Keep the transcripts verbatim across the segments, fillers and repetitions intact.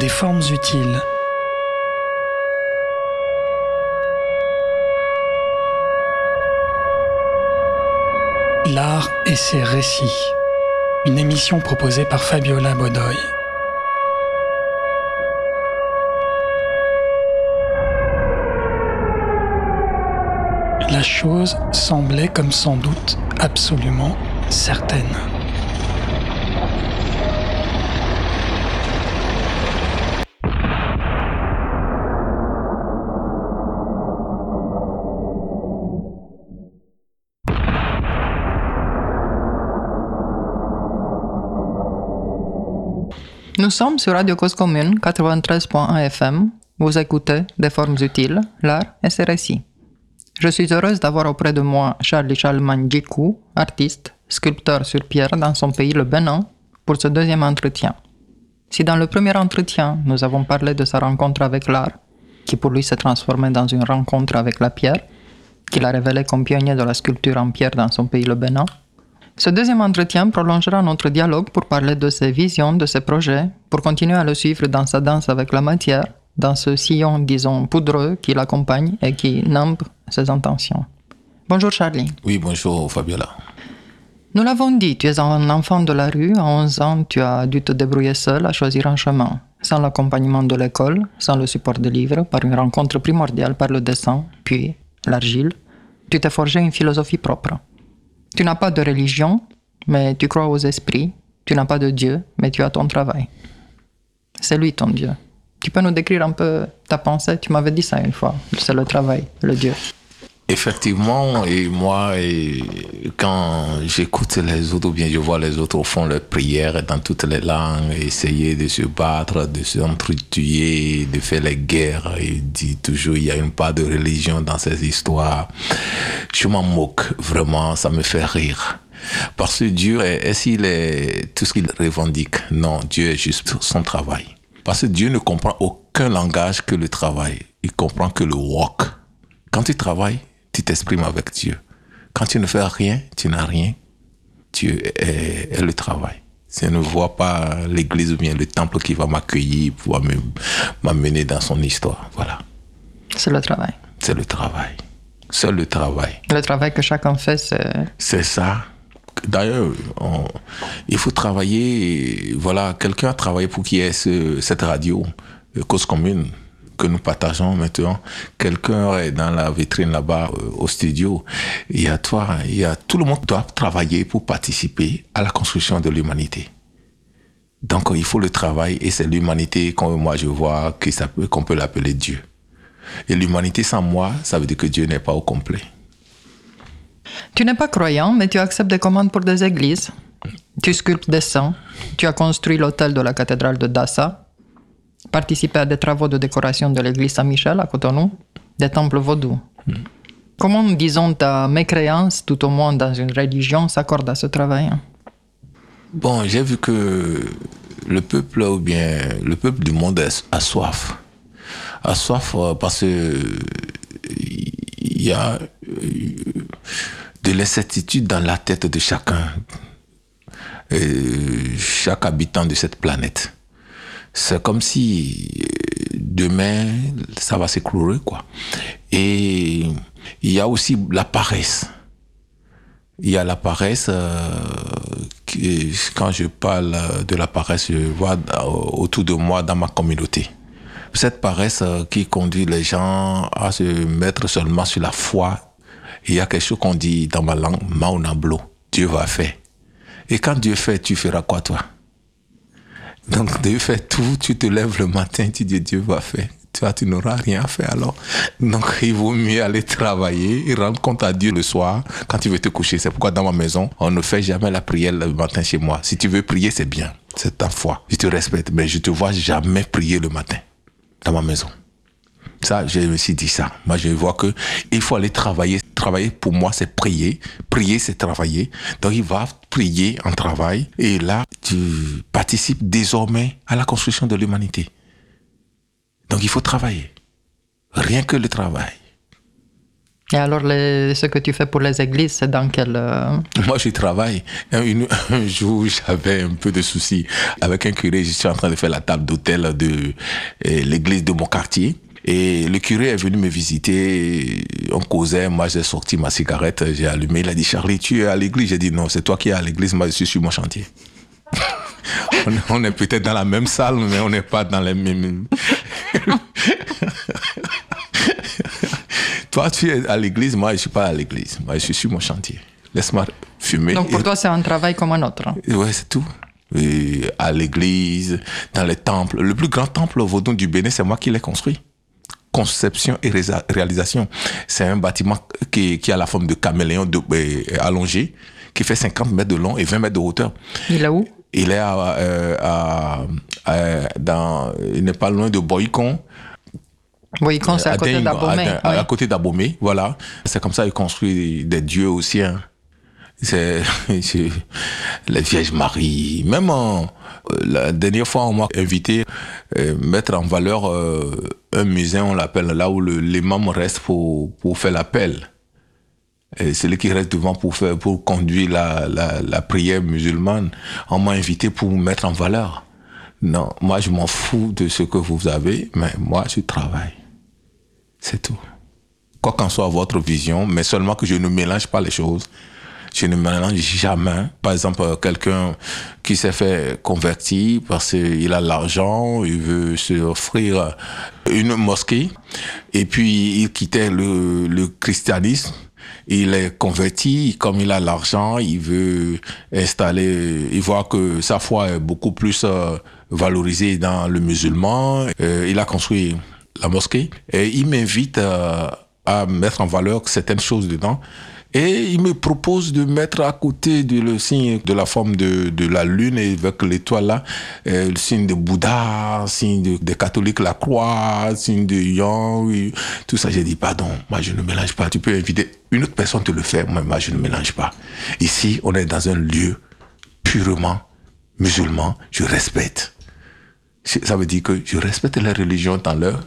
Des formes utiles. L'art et ses récits. Une émission proposée par Fabiola Bodoy. La chose semblait comme sans doute absolument certaine. Nous sommes sur Radio Cause Commune quatre-vingt-treize point un F M. Vous écoutez Des formes utiles, l'art et ses récits. Je suis heureuse d'avoir auprès de moi Charlie Charlemagne Djikou, artiste, sculpteur sur pierre dans son pays, le Bénin, pour ce deuxième entretien. Si dans le premier entretien, nous avons parlé de sa rencontre avec l'art, qui pour lui s'est transformée dans une rencontre avec la pierre, qu'il a révélé comme pionnier de la sculpture en pierre dans son pays, le Bénin, ce deuxième entretien prolongera notre dialogue pour parler de ses visions, de ses projets, pour continuer à le suivre dans sa danse avec la matière, dans ce sillon, disons, poudreux qui l'accompagne et qui nimbe ses intentions. Bonjour Charlie. Oui, bonjour Fabiola. Nous l'avons dit, tu es un enfant de la rue. À onze ans, tu as dû te débrouiller seul à choisir un chemin, sans l'accompagnement de l'école, sans le support des livres, par une rencontre primordiale par le dessin, puis l'argile. Tu t'es forgé une philosophie propre. Tu n'as pas de religion, mais tu crois aux esprits. Tu n'as pas de Dieu, mais tu as ton travail. C'est lui ton Dieu. Tu peux nous décrire un peu ta pensée? Tu m'avais dit ça une fois. C'est le travail, le Dieu. Effectivement, et moi, et quand j'écoute les autres, ou bien je vois les autres font leurs prières dans toutes les langues, essayer de se battre, de s'entretuer, de faire les guerres, et dit toujours il y a une part de religion dans ces histoires. Je m'en moque, vraiment, ça me fait rire. Parce que Dieu, est-ce qu'il est tout ce qu'il revendique? Non, Dieu est juste son travail. Parce que Dieu ne comprend aucun langage que le travail. Il comprend que le walk. Quand tu travailles, tu t'exprimes avec Dieu. Quand tu ne fais rien, tu n'as rien. Dieu est, est le travail. Si je ne vois pas l'église ou bien le temple qui va m'accueillir pour m'amener dans son histoire, voilà. C'est le travail. C'est le travail. C'est le travail. Le travail que chacun fait, c'est... C'est ça. D'ailleurs, on, il faut travailler. Voilà, quelqu'un a travaillé pour qu'il y ait ce, cette radio, Cause Commune, que nous partageons maintenant. Quelqu'un est dans la vitrine là-bas euh, au studio. Il y a toi, il y a tout le monde doit travailler pour participer à la construction de l'humanité. Donc il faut le travail et c'est l'humanité comme moi je vois que ça peut, qu'on peut l'appeler Dieu. Et l'humanité sans moi, ça veut dire que Dieu n'est pas au complet. Tu n'es pas croyant, mais tu acceptes des commandes pour des églises. Tu sculptes des saints. Tu as construit l'autel de la cathédrale de Dassa. Participé à des travaux de décoration de l'église Saint-Michel à Cotonou, des temples vaudous. Mm. Comment, disons, ta mécréance, tout au moins dans une religion, s'accorde à ce travail? Bon, j'ai vu que le peuple, ou bien le peuple du monde a soif. A soif parce qu'il y a de l'incertitude dans la tête de chacun, chaque habitant de cette planète. C'est comme si demain, ça va s'écrouler, quoi. Et il y a aussi la paresse. Il y a la paresse, euh, qui, quand je parle de la paresse, je vois autour de moi, dans ma communauté. Cette paresse qui conduit les gens à se mettre seulement sur la foi. Il y a quelque chose qu'on dit dans ma langue, Maunablo, Dieu va faire. Et quand Dieu fait, tu feras quoi, toi? Donc, Dieu fait tout, tu te lèves le matin, tu dis Dieu va faire. Tu vois, tu n'auras rien à faire alors. Donc, il vaut mieux aller travailler et rendre compte à Dieu le soir quand tu veux te coucher. C'est pourquoi dans ma maison, on ne fait jamais la prière le matin chez moi. Si tu veux prier, c'est bien. C'est ta foi. Je te respecte, mais je te vois jamais prier le matin dans ma maison. Ça, je me suis dit ça. Moi, je vois que il faut aller travailler. Travailler, pour moi, c'est prier. Prier, c'est travailler. Donc, il va prier en travail. Et là, tu participes désormais à la construction de l'humanité. Donc, il faut travailler. Rien que le travail. Et alors, les, ce que tu fais pour les églises, c'est dans quel... Euh... Moi, je travaille. Un, une, un jour, j'avais un peu de soucis avec un curé. Je suis en train de faire la table d'hôtel de euh, l'église de mon quartier. Et le curé est venu me visiter. On causait. Moi, j'ai sorti ma cigarette. J'ai allumé. Il a dit, Charlie, tu es à l'église? J'ai dit, non, c'est toi qui es à l'église. Moi, je suis sur mon chantier. on, est, on est peut-être dans la même salle, mais on n'est pas dans les mêmes... Toi, tu es à l'église, moi, je ne suis pas à l'église. Moi, je suis sur mon chantier. Laisse-moi fumer. Donc, pour et... toi, c'est un travail comme un autre. Oui, c'est tout. Et à l'église, dans les temples. Le plus grand temple vaudou du Bénin, c'est moi qui l'ai construit. Conception et ré- réalisation. C'est un bâtiment qui, qui a la forme de caméléon de, euh, allongé, qui fait cinquante mètres de long et vingt mètres de hauteur. Il est où? Il est à, euh, à, à, dans, il n'est pas loin de Boycon. Oui, quand c'est à, à côté d'Abomey. À, oui. à côté d'Abomey, voilà. C'est comme ça qu'il construit des dieux aussi. Hein. C'est, c'est la Vierge Marie. Même en, la dernière fois, on m'a invité à euh, mettre en valeur euh, un musée, on l'appelle, là où le, l'imam reste pour, pour faire l'appel. Et celui qui reste devant pour, faire, pour conduire la, la, la prière musulmane. On m'a invité pour mettre en valeur. Non, moi, je m'en fous de ce que vous avez, mais moi, je travaille. C'est tout. Quoi qu'en soit votre vision, mais seulement que je ne mélange pas les choses. Je ne mélange jamais. Par exemple, quelqu'un qui s'est fait convertir parce qu'il a l'argent, il veut se offrir une mosquée, et puis il quittait le, le christianisme. Il est converti, comme il a l'argent, il veut installer, il voit que sa foi est beaucoup plus euh, valorisée dans le musulman. Euh, il a construit la mosquée et il m'invite euh, à mettre en valeur certaines choses dedans. Et il me propose de mettre à côté de le signe de la forme de, de la lune et avec l'étoile là, euh, le signe de Bouddha, signe de, des catholiques la croix, signe de Yang, tout ça. J'ai dit, pardon, moi je ne mélange pas. Tu peux inviter une autre personne te le faire, mais moi je ne mélange pas. Ici, on est dans un lieu purement musulman, je respecte. Ça veut dire que je respecte les religions dans leur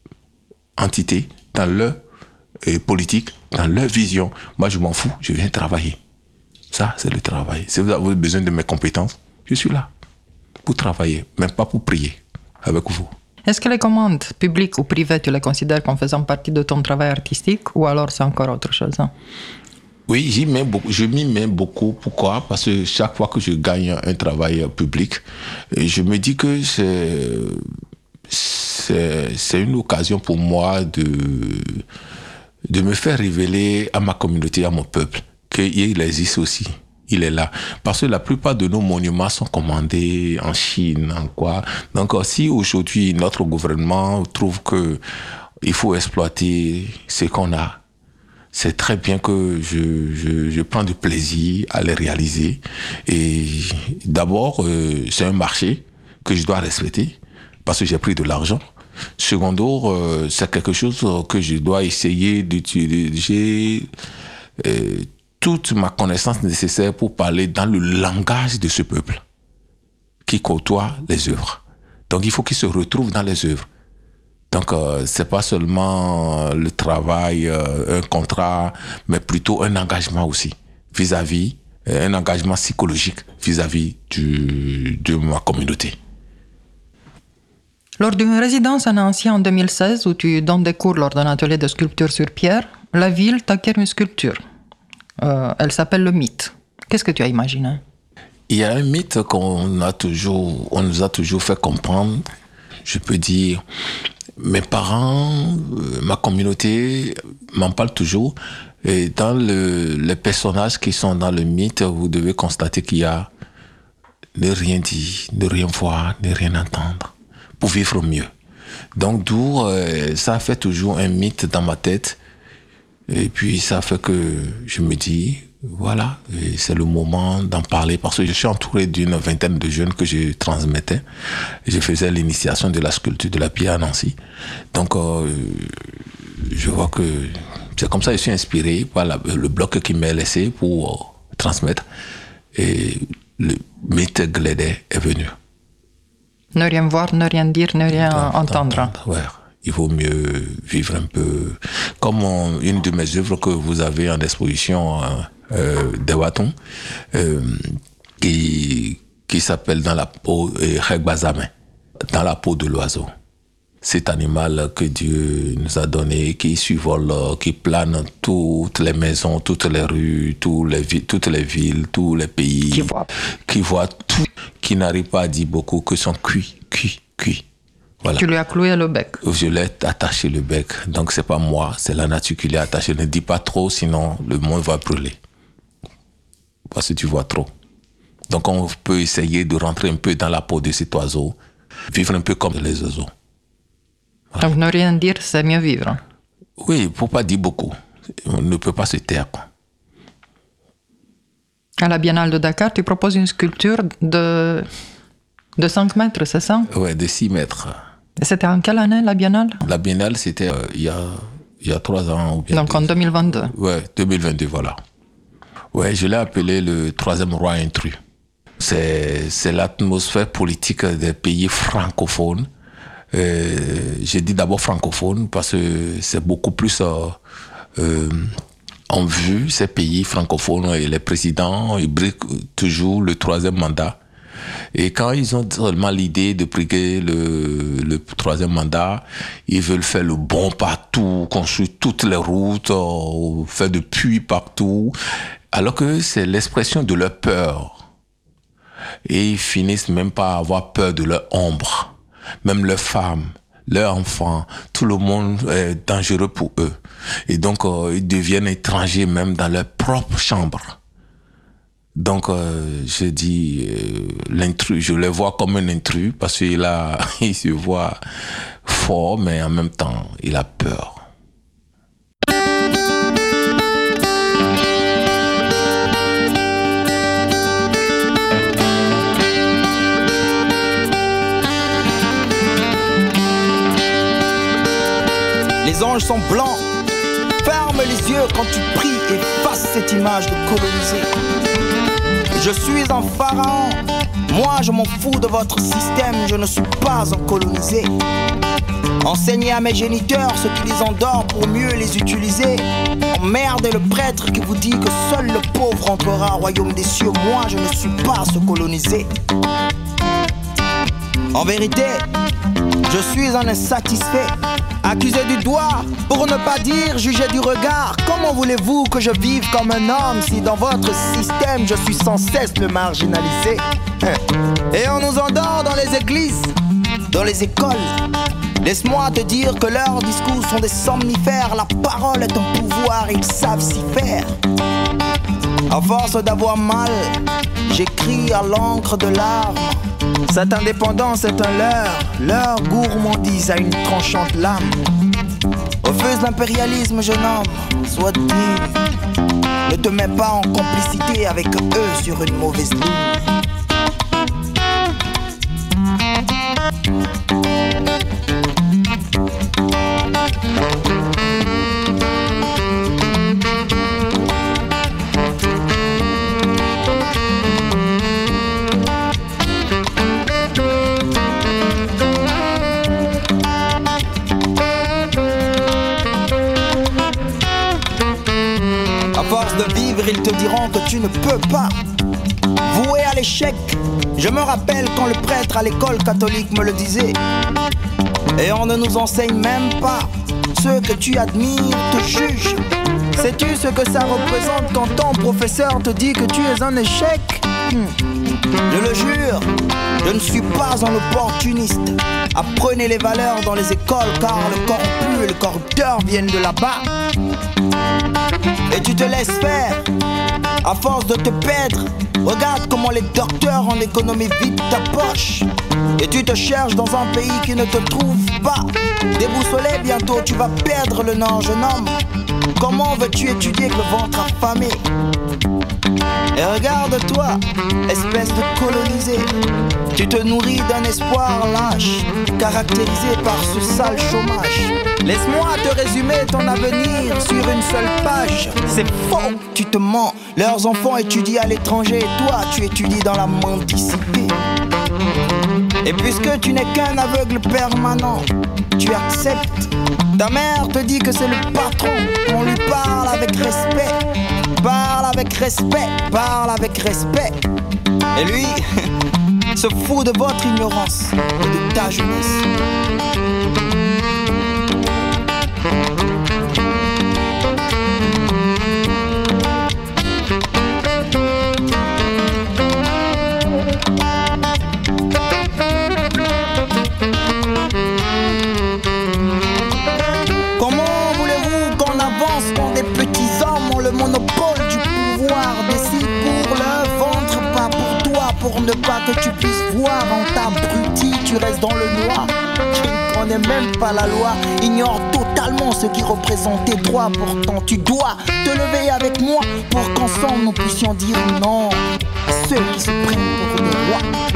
entité, dans leur et politique, dans leur vision. Moi, je m'en fous, je viens travailler. Ça, c'est le travail. Si vous avez besoin de mes compétences, je suis là pour travailler, même pas pour prier avec vous. Est-ce que les commandes publiques ou privées, tu les considères comme faisant partie de ton travail artistique ou alors c'est encore autre chose? Hein? Oui, j'y mets beaucoup, je m'y mets beaucoup. Pourquoi? Parce que chaque fois que je gagne un travail public, je me dis que c'est, c'est, c'est une occasion pour moi de... de me faire révéler à ma communauté, à mon peuple, qu'il existe aussi. Il est là. Parce que la plupart de nos monuments sont commandés en Chine, en quoi. Donc, si aujourd'hui, notre gouvernement trouve que il faut exploiter ce qu'on a, c'est très bien que je, je, je prends du plaisir à les réaliser. Et d'abord, euh, c'est un marché que je dois respecter parce que j'ai pris de l'argent. Secondo, euh, c'est quelque chose que je dois essayer d'utiliser euh, toute ma connaissance nécessaire pour parler dans le langage de ce peuple qui côtoie les œuvres. Donc il faut qu'il se retrouve dans les œuvres. Donc euh, c'est pas seulement le travail, euh, un contrat, mais plutôt un engagement aussi vis-à-vis, euh, un engagement psychologique vis-à-vis du, de ma communauté. Lors d'une résidence à Nancy en deux mille seize, où tu donnes des cours lors d'un atelier de sculpture sur pierre, la ville t'acquiert une sculpture. Euh, elle s'appelle le mythe. Qu'est-ce que tu as imaginé? Il y a un mythe qu'on a toujours, on nous a toujours fait comprendre. Je peux dire, mes parents, ma communauté m'en parlent toujours. Et dans le, les personnages qui sont dans le mythe, vous devez constater qu'il y a ne rien dire, ne rien voir, ne rien entendre. Pour vivre mieux. Donc d'où euh, ça fait toujours un mythe dans ma tête et puis ça fait que je me dis voilà, c'est le moment d'en parler parce que je suis entouré d'une vingtaine de jeunes que je transmettais. Je faisais l'initiation de la sculpture de la pierre à Nancy. Donc euh, je vois que c'est comme ça que je suis inspiré par la, le bloc qui m'est laissé pour euh, transmettre et le mythe Glédet est venu. Ne rien voir, ne rien dire, ne rien entendre. Ouais. Il vaut mieux vivre un peu comme on, une de mes œuvres que vous avez en exposition euh, de Waton, euh, qui, qui s'appelle Dans la peau, euh, dans la peau de l'oiseau. Cet animal que Dieu nous a donné, qui survole, qui plane toutes les maisons, toutes les rues, toutes les, toutes les villes, tous les pays, qui voit, qui voit tout, qui n'arrive pas à dire beaucoup, que son cuit, cuit, cuit. Voilà. Tu lui as cloué le bec. Je l'ai attaché le bec. Donc c'est pas moi, c'est la nature qui l'a attaché. Ne dis pas trop, sinon le monde va brûler. Parce que tu vois trop. Donc on peut essayer de rentrer un peu dans la peau de cet oiseau, vivre un peu comme les oiseaux. Voilà. Donc ne rien dire, c'est mieux vivre. Oui, il ne faut pas dire beaucoup. On ne peut pas se taire. À la Biennale de Dakar, tu proposes une sculpture de, de cinq mètres, c'est ça? Oui, de six mètres. Et c'était en quelle année, la Biennale? La Biennale, c'était euh, il y a, il y a trois ans. Ou bien Donc deux. En deux mille vingt-deux. Oui, deux mille vingt-deux, voilà. Oui, je l'ai appelé le troisième roi intrus. C'est, c'est l'atmosphère politique des pays francophones. Euh, j'ai dit d'abord francophone parce que c'est beaucoup plus euh, euh, en vue, ces pays francophones, et les présidents, ils briquent toujours le troisième mandat. Et quand ils ont seulement l'idée de briguer le, le troisième mandat, ils veulent faire le bon partout, construire toutes les routes, euh, faire des puits partout, alors que c'est l'expression de leur peur. Et ils finissent même par avoir peur de leur ombre. Même leurs femmes, leurs enfants, tout le monde est dangereux pour eux. Et donc, euh, ils deviennent étrangers même dans leur propre chambre. Donc, euh, je dis, euh, l'intrus, je le vois comme un intrus parce qu'il a, il se voit fort, mais en même temps, il a peur. Les anges sont blancs. Ferme les yeux quand tu pries, efface cette image de colonisé. Je suis un pharaon. Moi, je m'en fous de votre système. Je ne suis pas un colonisé. Enseignez à mes géniteurs ce qui les endort pour mieux les utiliser. Emmerdez le prêtre qui vous dit que seul le pauvre entrera au royaume des cieux. Moi, je ne suis pas ce colonisé. En vérité, je suis un insatisfait. Accusé du doigt, pour ne pas dire jugé du regard. Comment voulez-vous que je vive comme un homme si dans votre système je suis sans cesse le marginalisé? Et on nous endort dans les églises, dans les écoles. Laisse-moi te dire que leurs discours sont des somnifères. La parole est un pouvoir, ils savent s'y faire. À force d'avoir mal, j'écris à l'encre de larmes. Cette indépendance est un leurre, leur gourmandise a une tranchante lame. Refuse l'impérialisme, jeune homme, sois digne. Ne te mets pas en complicité avec eux sur une mauvaise ligne. De vivre, ils te diront que tu ne peux pas. Voué à l'échec, je me rappelle quand le prêtre à l'école catholique me le disait. Et on ne nous enseigne même pas. Ceux que tu admires te jugent. Sais-tu ce que ça représente quand ton professeur te dit que tu es un échec? hmm. Je le jure, je ne suis pas un opportuniste. Apprenez les valeurs dans les écoles, car le corrompu et le corrupteur viennent de là-bas. Et tu te laisses faire, à force de te perdre. Regarde comment les docteurs en économie vident ta poche. Et tu te cherches dans un pays qui ne te trouve pas. Déboussolé, bientôt tu vas perdre le nord, jeune homme. Comment veux-tu étudier que le ventre affamé? Et regarde-toi, espèce de colonisé. Tu te nourris d'un espoir lâche, caractérisé par ce sale chômage. Laisse-moi te résumer ton avenir sur une seule page. C'est faux, tu te mens. Leurs enfants étudient à l'étranger et toi, tu étudies dans la mendicité. Et puisque tu n'es qu'un aveugle permanent, tu acceptes. Ta mère te dit que c'est le patron, on lui parle avec respect. Parle avec respect, parle avec respect. Et lui se fout de votre ignorance et de ta jeunesse. Pour ne pas que tu puisses voir en t'abruti, tu restes dans le noir. Tu ne connais même pas la loi, ignore totalement ce qui représente tes droits. Pourtant tu dois te lever avec moi pour qu'ensemble nous puissions dire non à ceux qui se prennent pour des rois.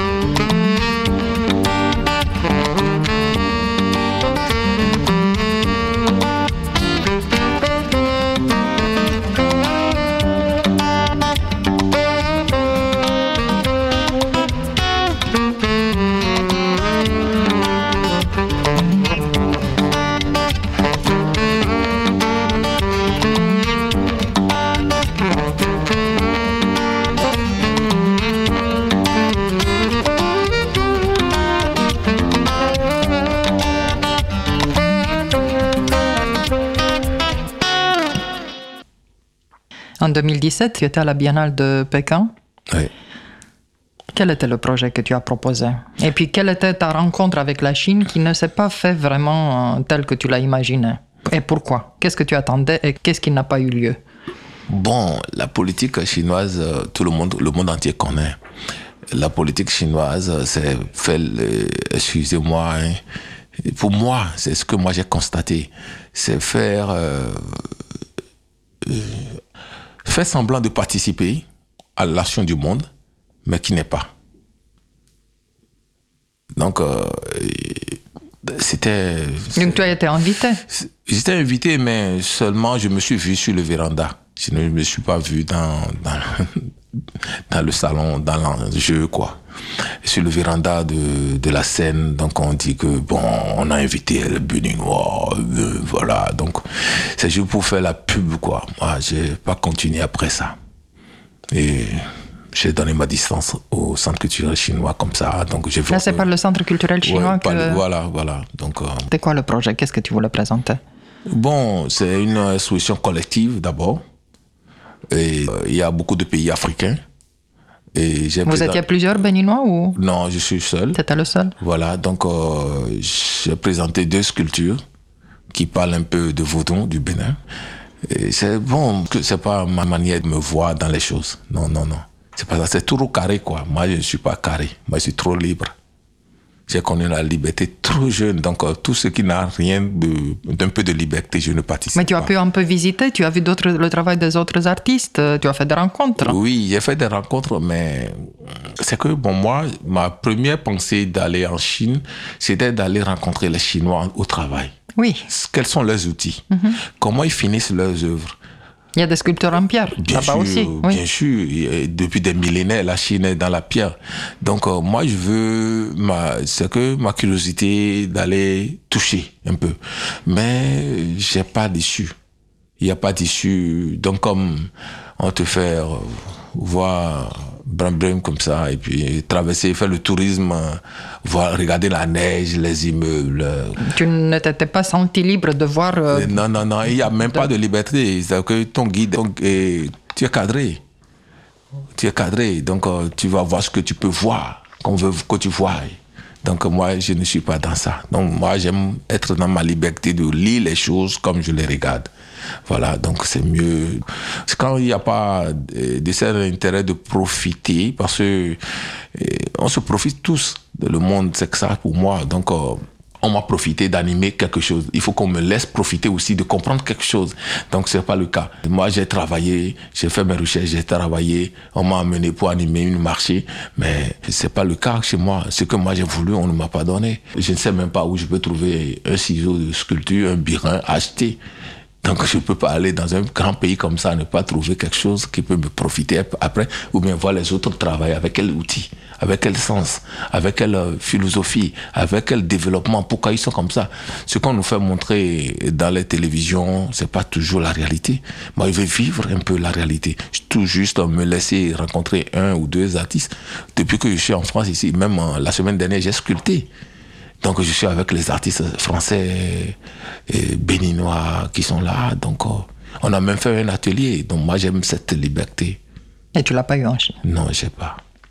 En deux mille dix-sept, tu étais à la Biennale de Pékin. Oui. Quel était le projet que tu as proposé? Et puis, quelle était ta rencontre avec la Chine qui ne s'est pas fait vraiment tel que tu l'as imaginé? Et pourquoi? Qu'est-ce que tu attendais et qu'est-ce qui n'a pas eu lieu? Bon, la politique chinoise, tout le monde, le monde entier connaît. La politique chinoise, c'est fait, excusez-moi, hein, pour moi, c'est ce que moi j'ai constaté, c'est faire... Euh, euh, fait semblant de participer à l'action du monde, mais qui n'est pas. Donc, euh, c'était... Donc, tu as été invité? J'étais invité, mais seulement je me suis vu sur le véranda. Je ne me suis pas vu dans, dans, dans le salon, dans l'enjeu, quoi. Sur le véranda de, de la scène, donc on dit que, bon, on a invité le Béninois, euh, voilà. Donc, c'est juste pour faire la pub, quoi. Moi, j'ai pas continué après ça. Et j'ai donné ma distance au Centre culturel chinois comme ça. Donc, j'ai Là, c'est par le Centre culturel chinois ouais, que... Le, voilà, voilà. Donc, euh, c'est quoi le projet? Qu'est-ce que tu voulais présenter? Bon, c'est une exposition collective, d'abord. Et il euh, y a beaucoup de pays africains. Et j'ai Vous présent... étiez plusieurs Béninois ou? Non, je suis seul. T'étais le seul? Voilà, donc euh, j'ai présenté deux sculptures qui parlent un peu de Vaudon, du Bénin. Et c'est bon, que c'est pas ma manière de me voir dans les choses. Non, non, non. C'est pas ça, c'est trop carré, quoi. Moi, je ne suis pas carré. Moi, je suis trop libre. J'ai connu la liberté trop jeune, donc euh, tout ce qui n'a rien de, d'un peu de liberté, je ne participe pas. Mais tu as pas. pu un peu visiter, tu as vu d'autres, le travail des autres artistes, tu as fait des rencontres. Oui, j'ai fait des rencontres, mais c'est que, bon, moi, ma première pensée d'aller en Chine, c'était d'aller rencontrer les Chinois au travail. Oui. Quels sont leurs outils? Mm-hmm. Comment ils finissent leurs œuvres? Il y a des sculptures en pierre, bien là-bas sûr, aussi. Bien oui. sûr, depuis des millénaires, la Chine est dans la pierre. Donc euh, moi, je veux, ma, c'est que ma curiosité d'aller toucher un peu. Mais j'ai pas d'issue. Il n'y a pas d'issue. Donc comme on te fait euh, voir brum brum comme ça, et puis traverser, faire le tourisme, voir, regarder la neige, les immeubles. Tu ne t'étais pas senti libre de voir... Euh, non, non, non, il n'y a même de... pas de liberté. C'est que ton guide, ton, et, tu es cadré. Tu es cadré, donc euh, tu vas voir ce que tu peux voir, qu'on veut que tu vois. Donc moi, je ne suis pas dans ça. Donc moi, j'aime être dans ma liberté de lire les choses comme je les regarde. Voilà, donc c'est mieux. C'est quand il n'y a pas de certain intérêt de profiter, parce que on se profite tous. Le monde, c'est que ça pour moi. Donc, euh, on m'a profité d'animer quelque chose. Il faut qu'on me laisse profiter aussi de comprendre quelque chose. Donc, c'est pas le cas. Moi, j'ai travaillé, j'ai fait mes recherches, j'ai travaillé. On m'a amené pour animer une marché, mais c'est pas le cas chez moi. Ce que moi j'ai voulu, on ne m'a pas donné. Je ne sais même pas où je peux trouver un ciseau de sculpture, un birin acheté. Donc je ne peux pas aller dans un grand pays comme ça, ne pas trouver quelque chose qui peut me profiter après, ou bien voir les autres travailler avec quel outil, avec quel sens, avec quelle philosophie, avec quel développement, pourquoi ils sont comme ça. Ce qu'on nous fait montrer dans les télévisions, c'est pas toujours la réalité. Moi, je veux vivre un peu la réalité. Tout juste me laisser rencontrer un ou deux artistes. Depuis que je suis en France ici, même la semaine dernière, j'ai sculpté. Donc je suis avec les artistes français et béninois qui sont là. Donc on a même fait un atelier. Donc moi j'aime cette liberté. Et tu l'as pas eu en Chine? Non, j'ai pas.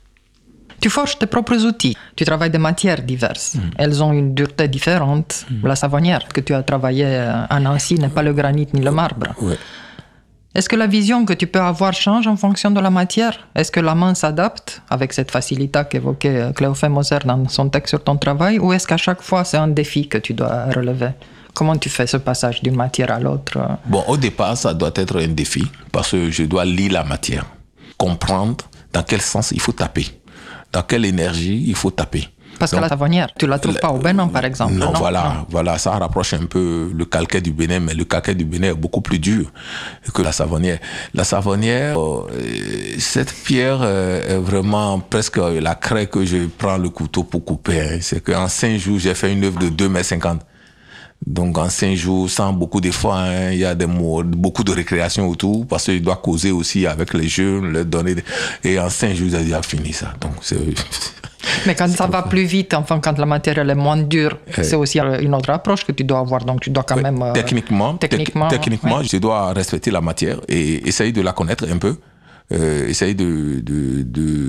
Tu forges tes propres outils. Tu travailles de matières diverses. Mm. Elles ont une dureté différente. Mm. La savonnière que tu as travaillée à Nancy n'est pas le granit ni le marbre. Oui. Est-ce que la vision que tu peux avoir change en fonction de la matière? Est-ce que la main s'adapte avec cette facilité qu'évoquait Cléophée Moser dans son texte sur ton travail, ou est-ce qu'à chaque fois c'est un défi que tu dois relever? Comment tu fais ce passage d'une matière à l'autre? Bon, au départ, ça doit être un défi parce que je dois lire la matière, comprendre dans quel sens il faut taper, dans quelle énergie il faut taper. Parce Donc, que la savonnière, tu ne la trouves la, pas au Bénin, par exemple. Non, non voilà, non. voilà, ça rapproche un peu le calcaire du Bénin, mais le calcaire du Bénin est beaucoup plus dur que la savonnière. La savonnière, euh, cette pierre euh, est vraiment presque la craie que je prends le couteau pour couper. Hein. C'est qu'en cinq jours, j'ai fait une œuvre de deux mètres cinquante. Donc en cinq jours, sans beaucoup d'efforts, hein, il y a des mots, beaucoup de récréation autour, parce qu'il doit causer aussi avec les jeunes, leur donner. Des... Et en cinq jours, j'ai déjà fini ça. Donc c'est... Mais quand ça va plus vite, enfin, quand la matière elle est moins dure, euh, c'est aussi une autre approche que tu dois avoir. Donc, tu dois quand ouais, même... Euh, techniquement, techniquement, techniquement ouais. je dois respecter la matière et essayer de la connaître un peu. Euh, essayer de, de,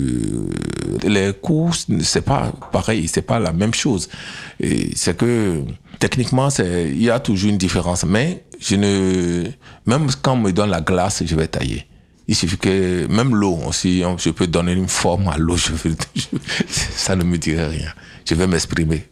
de... Les cours, c'est pas pareil, c'est pas la même chose. Et c'est que, techniquement, c'est... il y a toujours une différence. Mais je ne... même quand on me donne la glace, je vais tailler. Il suffit que, même l'eau aussi, je peux donner une forme à l'eau, je veux, je, ça ne me dirait rien. Je vais m'exprimer.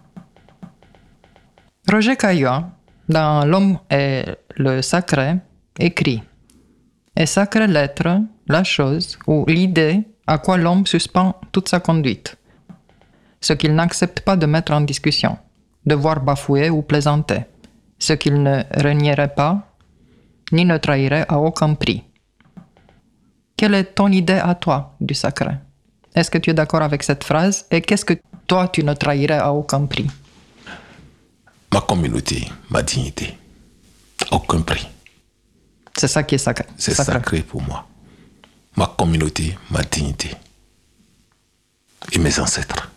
Roger Caillois, dans L'homme et le sacré, écrit « Et sacrée l'être, la chose ou l'idée à quoi l'homme suspend toute sa conduite, ce qu'il n'accepte pas de mettre en discussion, de voir bafouer ou plaisanter, ce qu'il ne renierait pas, ni ne trahirait à aucun prix. » Quelle est ton idée à toi du sacré? Est-ce que tu es d'accord avec cette phrase? Et qu'est-ce que toi, tu ne trahirais à aucun prix? Ma communauté, ma dignité. Aucun prix. C'est ça qui est sacré. C'est sacré. sacré pour moi. Ma communauté, ma dignité. Et mes ancêtres.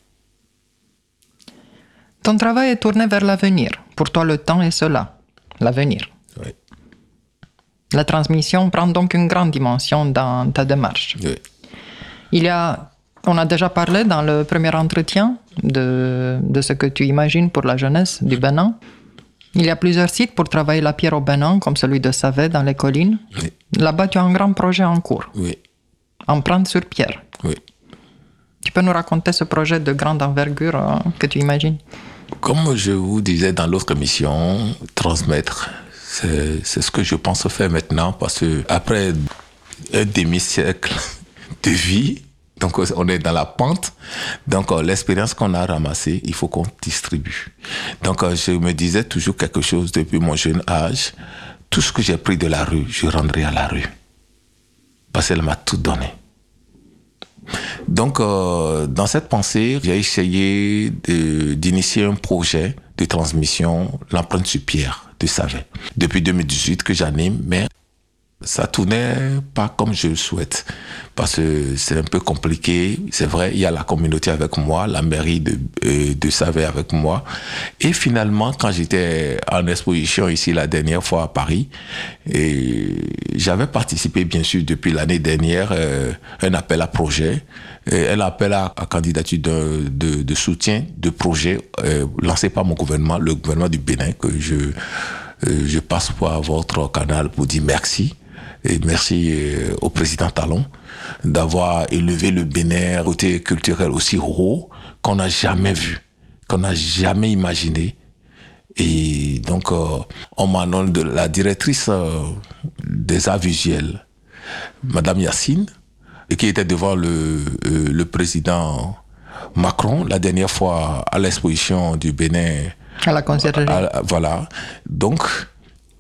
Ton travail est tourné vers l'avenir. Pour toi, le temps est cela, l'avenir. Oui. La transmission prend donc une grande dimension dans ta démarche. Oui. Il y a, on a déjà parlé dans le premier entretien de, de ce que tu imagines pour la jeunesse du Bénin. Il y a plusieurs sites pour travailler la pierre au Bénin, comme celui de Savet dans les collines. Oui. Là-bas, tu as un grand projet en cours. Oui. Empreinte sur pierre. Oui. Tu peux nous raconter ce projet de grande envergure hein, que tu imagines? Comme je vous disais dans l'autre émission, transmettre. C'est, c'est ce que je pense faire maintenant parce que après un demi-siècle de vie, donc on est dans la pente, donc l'expérience qu'on a ramassée, il faut qu'on distribue. Donc je me disais toujours quelque chose depuis mon jeune âge, tout ce que j'ai pris de la rue, je rendrai à la rue. Parce qu'elle m'a tout donné. Donc euh, dans cette pensée, j'ai essayé de, d'initier un projet de transmission, l'empreinte sur pierre de Savet. Depuis deux mille dix-huit que j'anime, mais ça tournait pas comme je le souhaite. Parce que c'est un peu compliqué. C'est vrai, il y a la communauté avec moi, la mairie de, euh, de Savet avec moi. Et finalement, quand j'étais en exposition ici la dernière fois à Paris, et j'avais participé bien sûr depuis l'année dernière euh, un appel à projet, euh, un appel à, à candidature de, de, de soutien de projet euh, lancé par mon gouvernement, le gouvernement du Bénin, que je, euh, je passe par votre canal pour dire merci. Et merci euh, au président Talon d'avoir élevé le Bénin côté culturel aussi haut qu'on n'a jamais vu, qu'on n'a jamais imaginé. Et donc, euh, on m'a nommé de la directrice euh, des arts visuels, Madame Yacine, qui était devant le, euh, le président Macron la dernière fois à l'exposition du Bénin. À la conciergerie. À, à, voilà. Donc,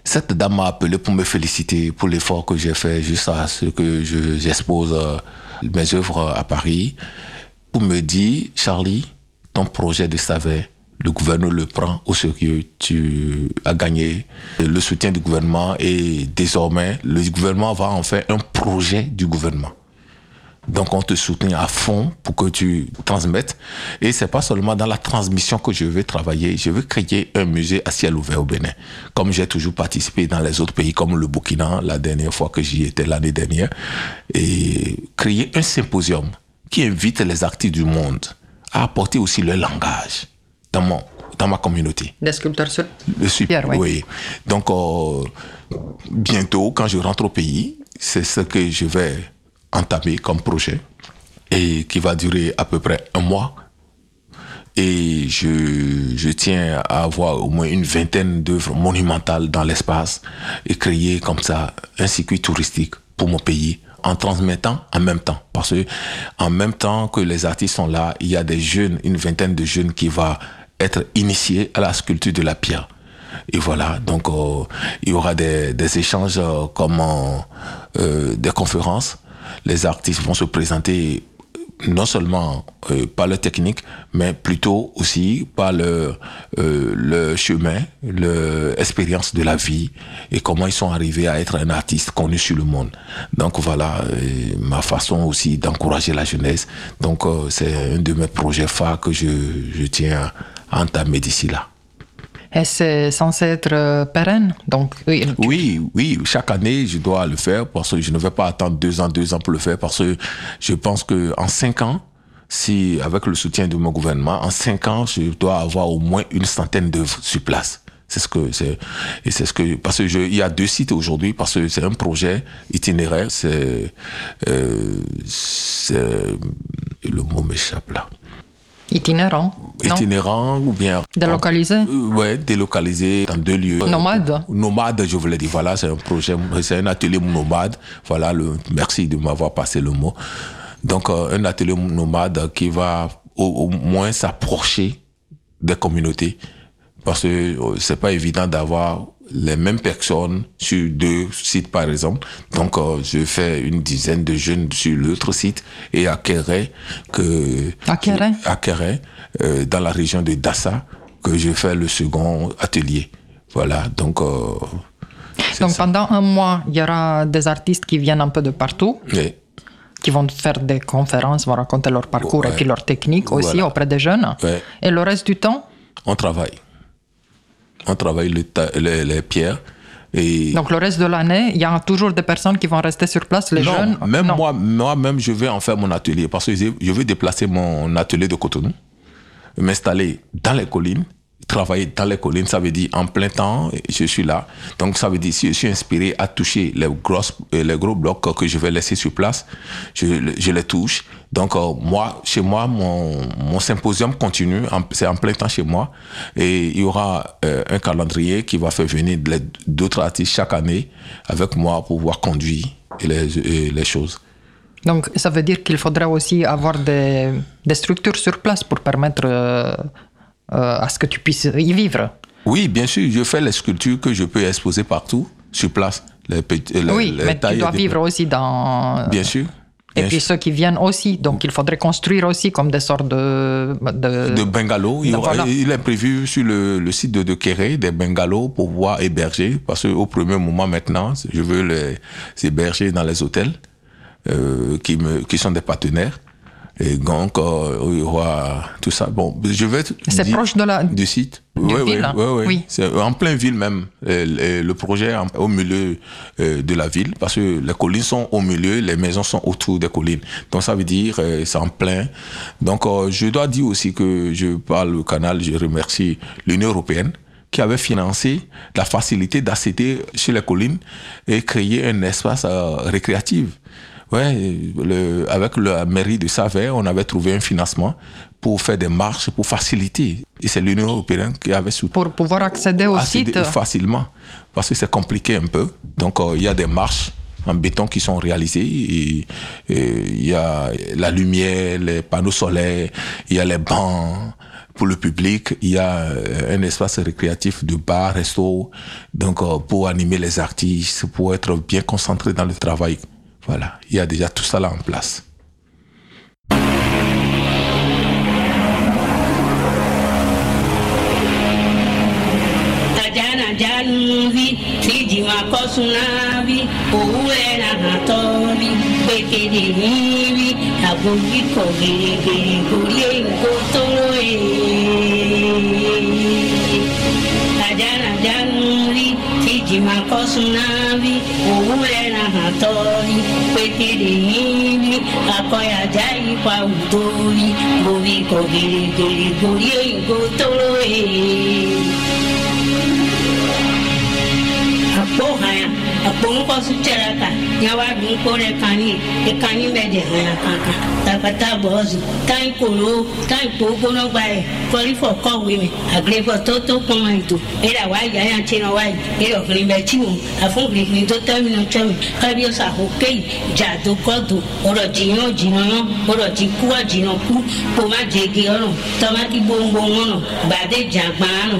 Cette dame m'a appelé pour me féliciter pour l'effort que j'ai fait juste à ce que je, j'expose euh, mes œuvres à Paris, pour me dire, Charlie, ton projet de Savet, le gouverneur le prend au sérieux, tu as gagné le soutien du gouvernement et désormais, le gouvernement va en faire un projet du gouvernement. Donc on te soutient à fond pour que tu transmettes. Et c'est pas seulement dans la transmission que je veux travailler, je veux créer un musée à ciel ouvert au Bénin. Comme j'ai toujours participé dans les autres pays, comme le Burkina, la dernière fois que j'y étais l'année dernière, et créer un symposium qui invite les artistes du monde à apporter aussi leur langage dans, mon, dans ma communauté. Des sculpteurs sur le pierre, oui. Oui. Donc euh, bientôt, quand je rentre au pays, c'est ce que je vais entamé comme projet et qui va durer à peu près un mois. Et je, je tiens à avoir au moins une vingtaine d'œuvres monumentales dans l'espace et créer comme ça un circuit touristique pour mon pays en transmettant en même temps. Parce que en même temps que les artistes sont là, il y a des jeunes, une vingtaine de jeunes qui vont être initiés à la sculpture de la pierre. Et voilà, donc euh, il y aura des, des échanges euh, comme euh, des conférences. Les artistes vont se présenter non seulement euh, par leur technique, mais plutôt aussi par le, euh, le chemin, l'expérience de la vie et comment ils sont arrivés à être un artiste connu sur le monde. Donc voilà, euh, ma façon aussi d'encourager la jeunesse. Donc euh, c'est un de mes projets phares que je, je tiens à entamer d'ici là. Et c'est censé être euh, pérenne, donc oui. Tu... Oui, oui, chaque année je dois le faire parce que je ne vais pas attendre deux ans, deux ans pour le faire parce que je pense que en cinq ans, si avec le soutien de mon gouvernement, en cinq ans je dois avoir au moins une centaine d'œuvres sur place. C'est ce que c'est et c'est ce que parce que je, il y a deux sites aujourd'hui parce que c'est un projet itinéraire. C'est, euh, c'est le mot m'échappe là. Itinérant. Itinérant ou bien... Délocalisé. Euh, ouais, délocalisé dans deux lieux. Nomade. Nomade, je voulais dire. Voilà, c'est un projet, c'est un atelier nomade. Voilà, le, merci de m'avoir passé le mot. Donc, euh, un atelier nomade qui va au, au moins s'approcher des communautés. Parce que euh, c'est pas évident d'avoir les mêmes personnes sur deux sites, par exemple. Donc, euh, je fais une dizaine de jeunes sur l'autre site et à Kéré, que... À Kéré? À Kéré, euh, dans la région de Dassa, que je fais le second atelier. Voilà, donc... Euh, donc, ça. Pendant un mois, il y aura des artistes qui viennent un peu de partout. Oui. Qui vont faire des conférences, vont raconter leur parcours ouais. et puis leur technique aussi voilà. auprès des jeunes. Ouais. Et le reste du temps? On travaille. On travaille les, les, les pierres. Et donc le reste de l'année, il y a toujours des personnes qui vont rester sur place, les non, jeunes? Même non, moi, moi-même, je vais en faire mon atelier parce que je veux déplacer mon atelier de Cotonou, m'installer dans les collines, travailler dans les collines, ça veut dire en plein temps, je suis là. Donc ça veut dire si je suis inspiré à toucher les, grosses, les gros blocs que je vais laisser sur place, je, je les touche. Donc euh, moi, chez moi, mon, mon symposium continue, en, c'est en plein temps chez moi. Et il y aura euh, un calendrier qui va faire venir les, d'autres artistes chaque année avec moi pour pouvoir conduire les, et les choses. Donc ça veut dire qu'il faudrait aussi avoir des, des structures sur place pour permettre... Euh... Euh, à ce que tu puisses y vivre. Oui, bien sûr, je fais les sculptures que je peux exposer partout, sur place. Les, les, oui, les mais tu dois des... vivre aussi dans... Bien sûr. Et bien puis sûr. Ceux qui viennent aussi, donc il faudrait construire aussi comme des sortes de... De, de bungalows. Il, aura, voilà. il est prévu sur le, le site de, de Kéré, des bungalows pour pouvoir héberger, parce qu'au premier moment maintenant, je veux les héberger dans les hôtels euh, qui, me, qui sont des partenaires. Et donc, euh, il y aura tout ça. Bon, je vais c'est dire, proche de la, du site. Du ouais, ville, ouais, ouais, ouais. Oui. C'est en plein ville même. Le, le projet est au milieu de la ville parce que les collines sont au milieu, les maisons sont autour des collines. Donc, ça veut dire c'est en plein. Donc, je dois dire aussi que je parle au canal, je remercie l'Union européenne qui avait financé la facilité d'accéder sur les collines et créer un espace euh, récréatif. Ouais, le, avec la mairie de Savet, on avait trouvé un financement pour faire des marches, pour faciliter. Et c'est l'Union européenne qui avait soutenu. Pour pouvoir accéder au accéder site facilement, parce que c'est compliqué un peu. Donc, euh, il y a des marches en béton qui sont réalisées. Et, et il y a la lumière, les panneaux solaires, il y a les bancs pour le public. Il y a un espace récréatif de bar, resto, donc pour animer les artistes, pour être bien concentré dans le travail. Voilà, il y a déjà tout ça là en place. Januvi, Fiji Makosunavi, Ouena Hatobi, Bekede Nivi, Abugi Kogi, Gurie, Gotoloe. Tajana Januvi, Fiji Makosunavi, Ouena Hatobi, Bekede Nivi, Akoya Jai Paudori, Bovi Kogi, Gurie, Gotoloe. Bohaya, a bongo sucheraka, Yawadi Kore Kani, a Kani Mede Hayakaka, Takata Bozi, Time Kuru, Time Pogono by, Kori for call women, a grave of Toto Commando, Era White, Giant Chino White, Era Grimbetu, a full Green to Terminal Chum, Cabiosa Hoke, Jado Kodu, or a Gino Gino, or a Chikua Gino Ku, Poma Jagiono, Tamaki Bongo, Bade Jagmano.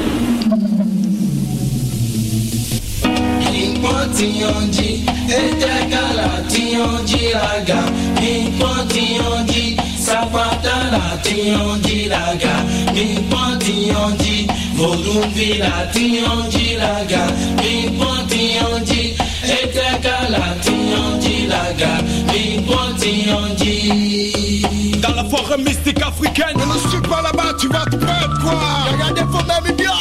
Tionji, etekala tionji laga, impon tionji, sapatala tionji laga, impon tionji, volumvila tionji laga, impon tionji, etekala tionji laga, impon tionji. Dans la forêt mystique africaine, ne me suis pas là-bas, tu vas te perdre quoi. Regardez, faut même bien.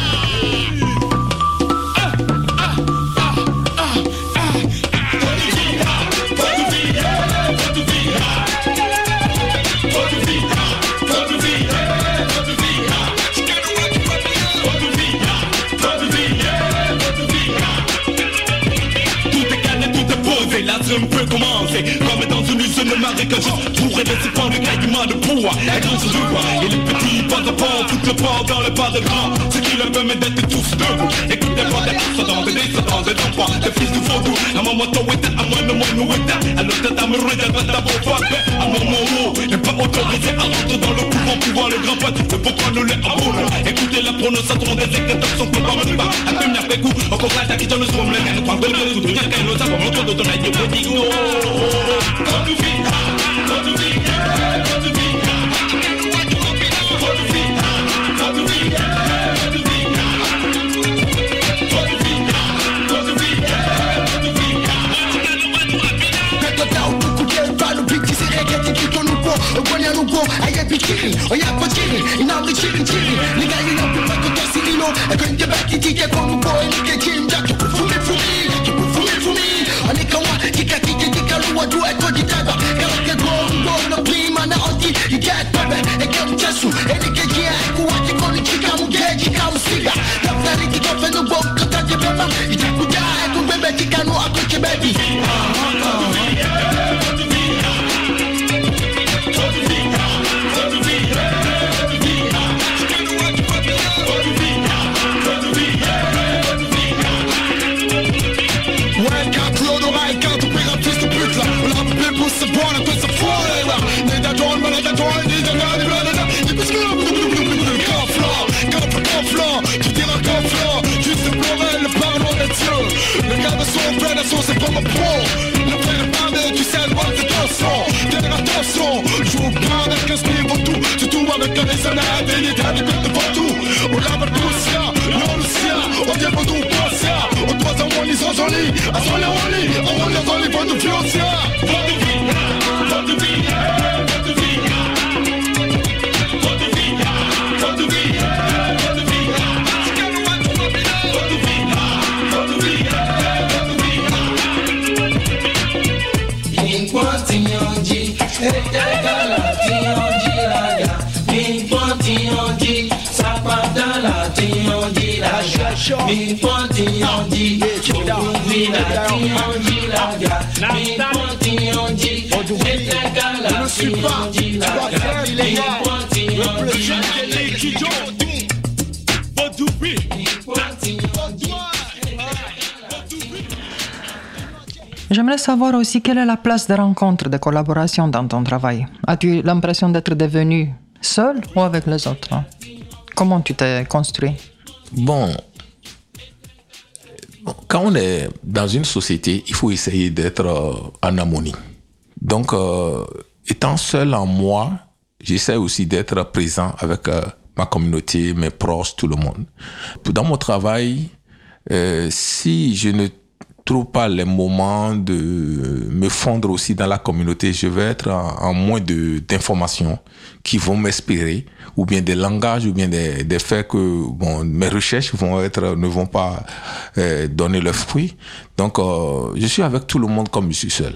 La trame peut commencer comme dans une usine marécageuse pour rêver par le caillement de poids. Et dans ce devoir, et les petits pas à pas, tout le port dans le pas de grand. Ce qui leur permet d'être tous debout. Écoutez pas des s'attendent, des s'attendent, des enfants, des fils du vaudou. À mon moto est à moi, non, moi, nous est à l'autre dame, regarde pas d'abord, pas à mon moment, n'est pas autorisé à rentrer dans le couvent, pouvoir le grand pote, c'est pourquoi nous les abonnons. Écoutez la prononciation des exécuteurs, sont pas mal bas. À peine après coup, encore là, qui donne le somme, les gars, quand le tout, bien qu'elle nous a pas montré de ton aïe. Quand tu vis, quand tu vis, quand tu vis, quand tu vis, c'est pas ma pro. Le frère est parlé, tu sais, le bord de ton sang. Fais attention, je vous parle avec un spirit tout. Surtout avec un essonade et l'état de devant tout. On lave le Russia, non le sien. On vient pour tout passer. On doit avoir les gens jolis. À son l'air en lit, on est dans les bonnes de fiancés. Faut de vie, faut de vie, faut de vie. Faut de vie, faut de vie, faut de vie. Tionji, etekala tionji laga, mi tionji, sapatala tionji laga, mi tionji, chouvila tionji laga, mi tionji, etekala tionji laga, mi tionji. J'aimerais savoir aussi quelle est la place des rencontres, des collaborations dans ton travail. As-tu l'impression d'être devenu Seul ou avec les autres? Comment tu t'es construit? Bon, quand on est dans une société, il faut essayer d'être euh, en harmonie. Donc, euh, étant seul en moi, j'essaie aussi d'être présent avec euh, ma communauté, mes proches, tout le monde. Dans mon travail, euh, si je ne trouve pas les moments de me fondre aussi dans la communauté, je vais être en, en moins de, d'informations qui vont m'inspirer, ou bien des langages, ou bien des, des faits que bon, mes recherches vont être, ne vont pas euh, donner leurs fruits. Donc, euh, je suis avec tout le monde comme je suis seul.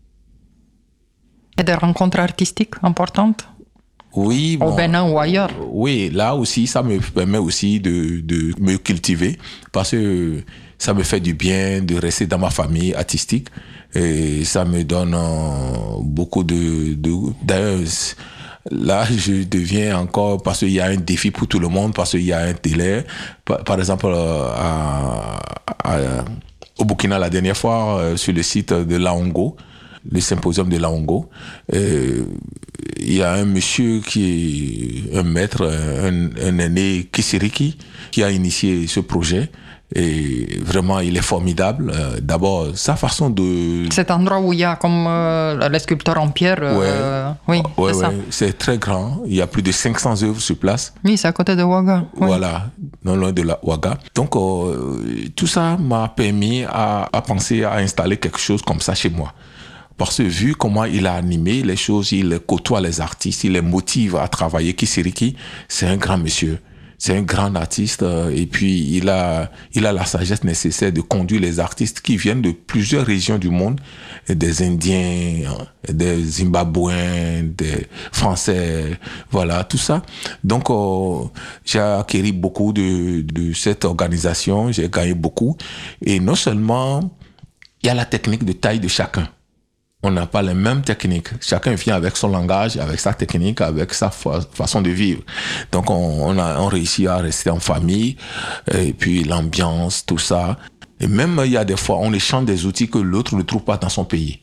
Et des rencontres artistiques importantes? Oui, Au bon, Bénin ou ailleurs? Oui, là aussi, ça me permet aussi de, de me cultiver parce que ça me fait du bien de rester dans ma famille artistique et ça me donne euh, beaucoup de, de... D'ailleurs, là, je deviens encore, parce qu'il y a un défi pour tout le monde, parce qu'il y a un délai. Par, par exemple, à, à, au Burkina, la dernière fois, sur le site de Laongo, le symposium de Laongo, euh, il y a un monsieur qui est un maître, un, un aîné Kisiriki, qui a initié ce projet. Et vraiment, il est formidable. Euh, d'abord, sa façon de... Cet endroit où il y a comme euh, les sculpteurs en pierre. Euh, ouais. oui, ouais, c'est ouais. ça. C'est très grand. Il y a plus de cinq cents œuvres sur place. Oui, c'est à côté de Ouaga. Oui. Voilà, non loin de la Ouaga. Donc, euh, tout ça m'a permis à, à penser à installer quelque chose comme ça chez moi. Parce que vu comment il a animé les choses, il côtoie les artistes, il les motive à travailler. Kisiriki, c'est un grand monsieur. C'est un grand artiste euh, et puis il a, il a la sagesse nécessaire de conduire les artistes qui viennent de plusieurs régions du monde, des Indiens, des Zimbabwéens, des Français, voilà, tout ça. Donc, euh, j'ai acquis beaucoup de, de cette organisation, j'ai gagné beaucoup. Et non seulement, il y a la technique de taille de chacun. On n'a pas les mêmes techniques. Chacun vient avec son langage, avec sa technique, avec sa fa- façon de vivre. Donc, on, on a on réussit à rester en famille. Et puis, l'ambiance, tout ça. Et même, il y a des fois, on échange des outils que l'autre ne trouve pas dans son pays.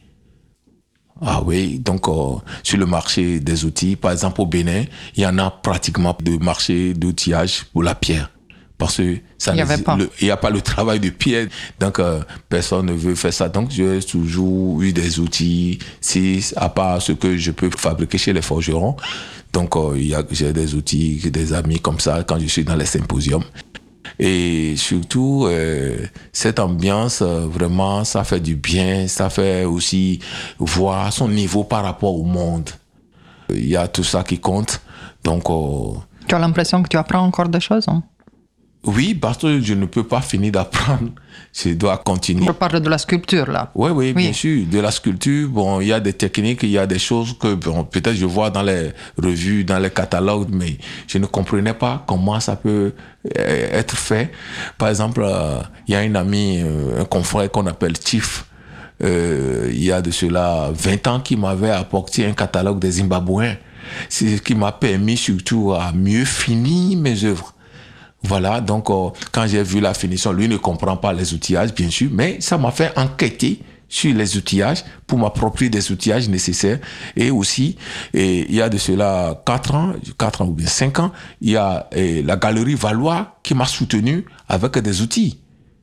Ah oui, donc, euh, sur le marché des outils, par exemple, au Bénin, il y en a pratiquement de marché d'outillage pour la pierre. Parce que ça il n'y a pas le travail de pierre, donc euh, personne ne veut faire ça. Donc j'ai toujours eu des outils, si, à part ce que je peux fabriquer chez les forgerons. Donc euh, il y a, j'ai des outils, des amis comme ça quand je suis dans les symposiums. Et surtout, euh, cette ambiance, euh, vraiment, ça fait du bien, ça fait aussi voir son niveau par rapport au monde. Il y a tout ça qui compte. Donc, euh, tu as l'impression que tu apprends encore des choses, hein? Oui, parce que je ne peux pas finir d'apprendre. Je dois continuer. Je parle de la sculpture, là. Oui, oui, oui, bien sûr. De la sculpture, bon, il y a des techniques, il y a des choses que bon, peut-être je vois dans les revues, dans les catalogues, mais je ne comprenais pas comment ça peut être fait. Par exemple, euh, il y a un ami, euh, un confrère qu'on appelle Chief, euh, il y a de cela vingt ans, qui m'avait apporté un catalogue des Zimbabwéens. C'est ce qui m'a permis surtout à mieux finir mes œuvres. Voilà, donc euh, quand j'ai vu la finition, lui ne comprend pas les outillages, bien sûr, mais ça m'a fait enquêter sur les outillages pour m'approprier des outillages nécessaires. Et aussi, et il y a de cela quatre ans, quatre ans ou bien cinq ans, il y a et, la galerie Valois qui m'a soutenu avec des outils.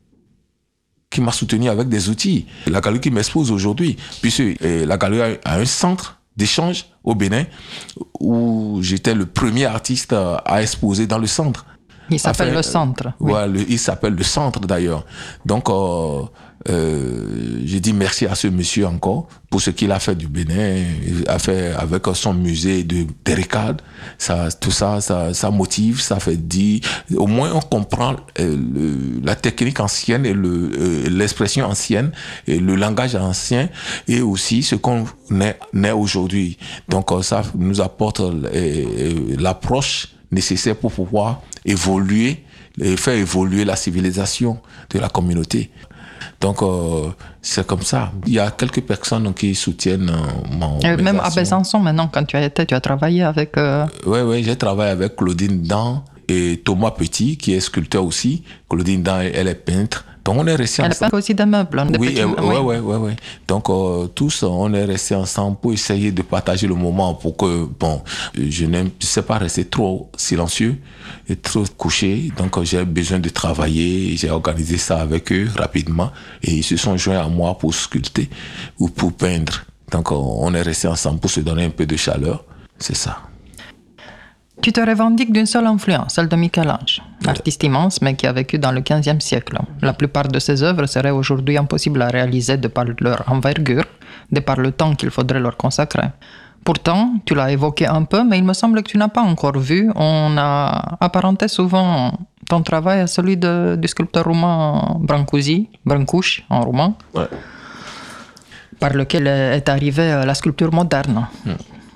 Qui m'a soutenu avec des outils. La galerie qui m'expose aujourd'hui, puisque et, la galerie a un centre d'échange au Bénin où j'étais le premier artiste à exposer dans le centre. Il s'appelle enfin, le centre. Oui. Ouais, le, il s'appelle le centre d'ailleurs. Donc, euh, euh, je dis merci à ce monsieur encore pour ce qu'il a fait du Bénin, il a fait avec son musée de Derricade. Ça, tout ça, ça, ça motive, ça fait dire. Au moins, on comprend euh, le, la technique ancienne et le, euh, l'expression ancienne et le langage ancien et aussi ce qu'on est, est aujourd'hui. Donc, euh, ça nous apporte euh, euh, l'approche nécessaire pour pouvoir évoluer et faire évoluer la civilisation de la communauté. Donc, euh, c'est comme ça. Il y a quelques personnes qui soutiennent euh, mon et même à Besançon, maintenant, quand tu as été, tu as travaillé avec... Euh... Oui, oui, j'ai travaillé avec Claudine Dan et Thomas Petit, qui est sculpteur aussi. Claudine Dan, elle est peintre. Donc on est restés Elle ensemble. peint aussi des meubles. Hein, des Oui, petits- euh, oui. ouais, ouais, ouais, ouais. Donc euh, tous, on est restés ensemble pour essayer de partager le moment pour que, bon, je n'aime, je sais pas rester trop silencieux et trop couché. Donc euh, j'ai besoin de travailler. J'ai organisé ça avec eux rapidement et ils se sont joints à moi pour sculpter ou pour peindre. Donc euh, on est restés ensemble pour se donner un peu de chaleur. C'est ça. Tu te revendiques d'une seule influence, celle de Michel-Ange, artiste immense mais qui a vécu dans le quinzième siècle. La plupart de ses œuvres seraient aujourd'hui impossibles à réaliser de par leur envergure, de par le temps qu'il faudrait leur consacrer. Pourtant, tu l'as évoqué un peu, mais il me semble que tu n'as pas encore vu. On a apparenté souvent ton travail à celui de, du sculpteur roumain Brancusi, Brancouche en roumain, Ouais. par lequel est arrivée la sculpture moderne. Mm.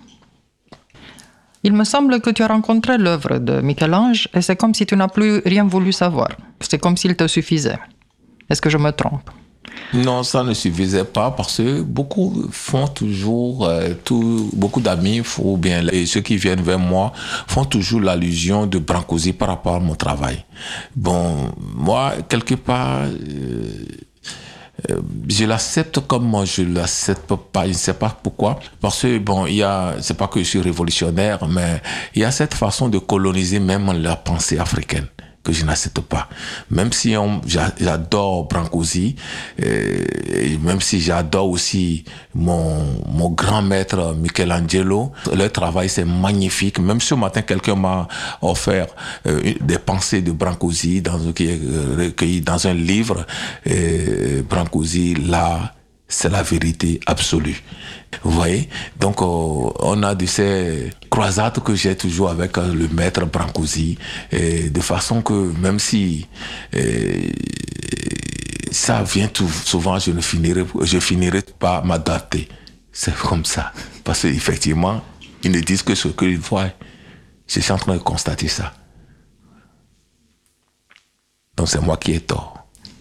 Il me semble que tu as rencontré l'œuvre de Michel-Ange et c'est comme si tu n'as plus rien voulu savoir. C'est comme s'il te suffisait. Est-ce que je me trompe? Non, ça ne suffisait pas parce que beaucoup font toujours, euh, tout, beaucoup d'amis ou bien et ceux qui viennent vers moi font toujours l'allusion de Brancusi par rapport à mon travail. Bon, moi, quelque part, euh, euh, je l'accepte comme moi, je l'accepte pas, je ne sais pas pourquoi. Parce que, bon, il y a, c'est pas que je suis révolutionnaire, mais il y a cette façon de coloniser même la pensée africaine que je n'accepte pas. Même si on, j'adore Brancusi, euh, et même si j'adore aussi mon, mon grand maître Michelangelo, leur travail c'est magnifique. Même ce matin, quelqu'un m'a offert euh, des pensées de Brancusi dans, qui est recueilli dans un livre. Euh, Brancusi, là, c'est la vérité absolue. Vous voyez? Donc, euh, on a de ces croisades que j'ai toujours avec euh, le maître Brancusi, et de façon que même si euh, ça vient tout, souvent, je ne finirai, je finirai par m'adapter. C'est comme ça. Parce qu'effectivement, ils ne disent que ce qu'ils voient. Je suis en train de constater ça. Donc, c'est moi qui ai tort.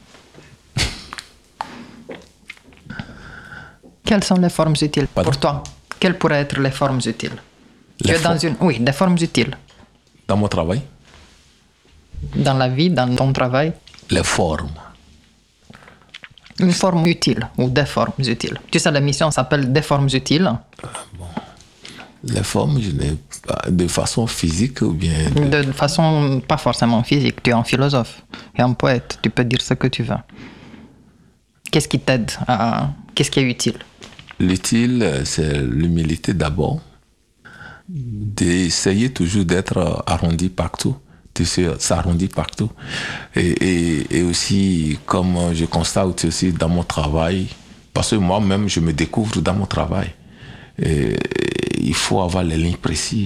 Quelles sont les formes utiles Pardon? pour toi? Quelles pourraient être les formes utiles? Les Tu es dans formes. une... Oui, des formes utiles. Dans mon travail, Dans la vie, dans ton travail, les formes. une forme utile ou des formes utiles. Tu sais, l'émission s'appelle Des formes utiles. Les formes, je n'ai pas de façon physique ou bien... de- De façon pas forcément physique. Tu es un philosophe et un poète. Tu peux dire ce que tu veux. Qu'est-ce qui t'aide à... Qu'est-ce qui est utile? L'utile, c'est l'humilité d'abord, d'essayer toujours d'être arrondi partout, de s'arrondir partout. Et, et, et aussi, comme je constate aussi dans mon travail, parce que moi-même, je me découvre dans mon travail, et il faut avoir les lignes précises.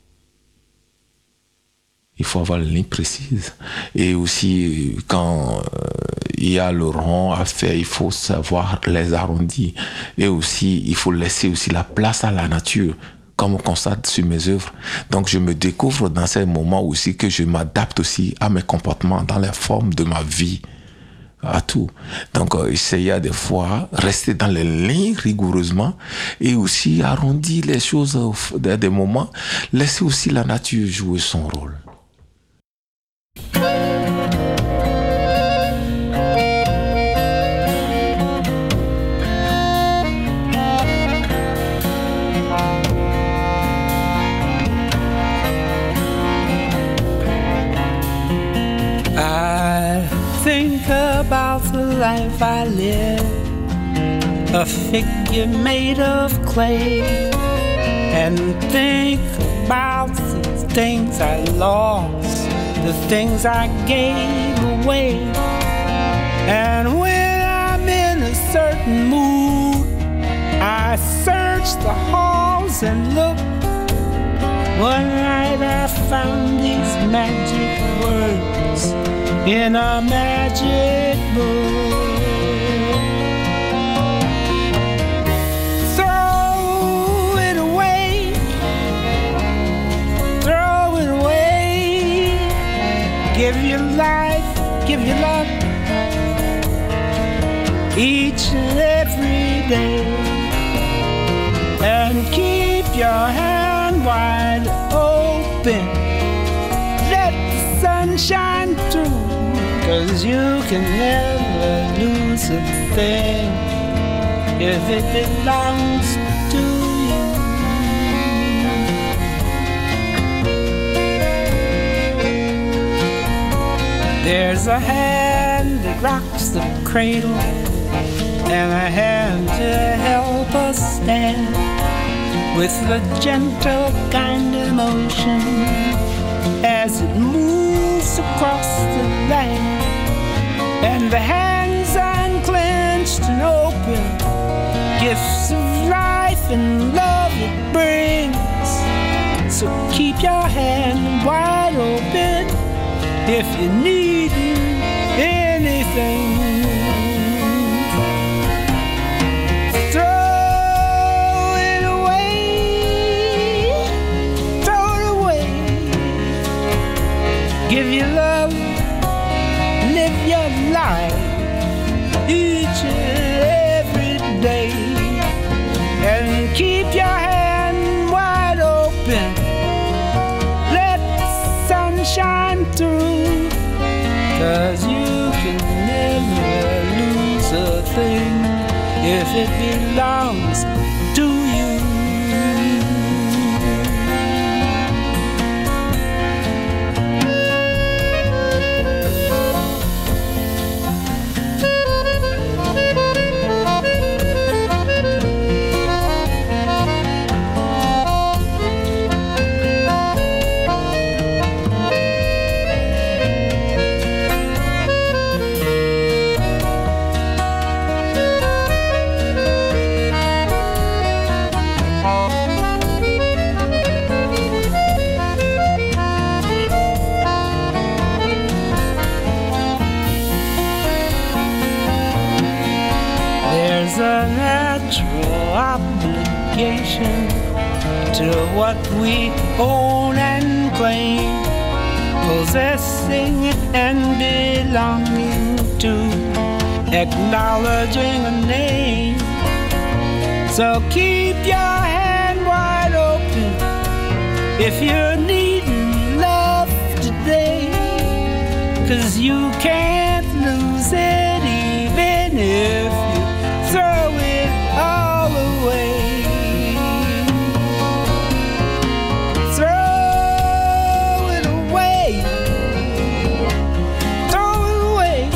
Il faut avoir les lignes précises. Et aussi, quand euh, il y a le rond à faire, il faut savoir les arrondir. Et aussi, il faut laisser aussi la place à la nature, comme on constate sur mes œuvres. Donc, je me découvre dans ces moments aussi que je m'adapte aussi à mes comportements, dans les formes de ma vie, à tout. Donc, euh, essayer à des fois, rester dans les lignes rigoureusement et aussi arrondir les choses dans des moments, laisser aussi la nature jouer son rôle. I think about the life I live, a figure made of clay, and think about the things I lost, the things I gave away. And when I'm in a certain mood, I search the halls and look. One night I found these magic words in a magic book. Throw it away, throw it away. Give your life, give your love, each and every day, and keep your hand wide open. Let the sun shine through. 'cause you can never lose a thing if it belongs to you. There's a hand that rocks the cradle and a hand to help us stand with the gentle kind of motion as it moves across the land. And the hands unclenched and open, gifts of life and love it brings. So keep your hand wide open if you need anything. Throw it away, throw it away. Give your love, live your life each and every day, and keep your hand wide open. Let the sun shine through, 'cause you can never lose a thing if it belongs to you. There's a natural obligation to what we own and claim, possessing and belonging to, acknowledging a name. So keep your hand wide open if you're needing love today, 'cause you can't lose it even if you throw it all away. Throw it away, throw it away.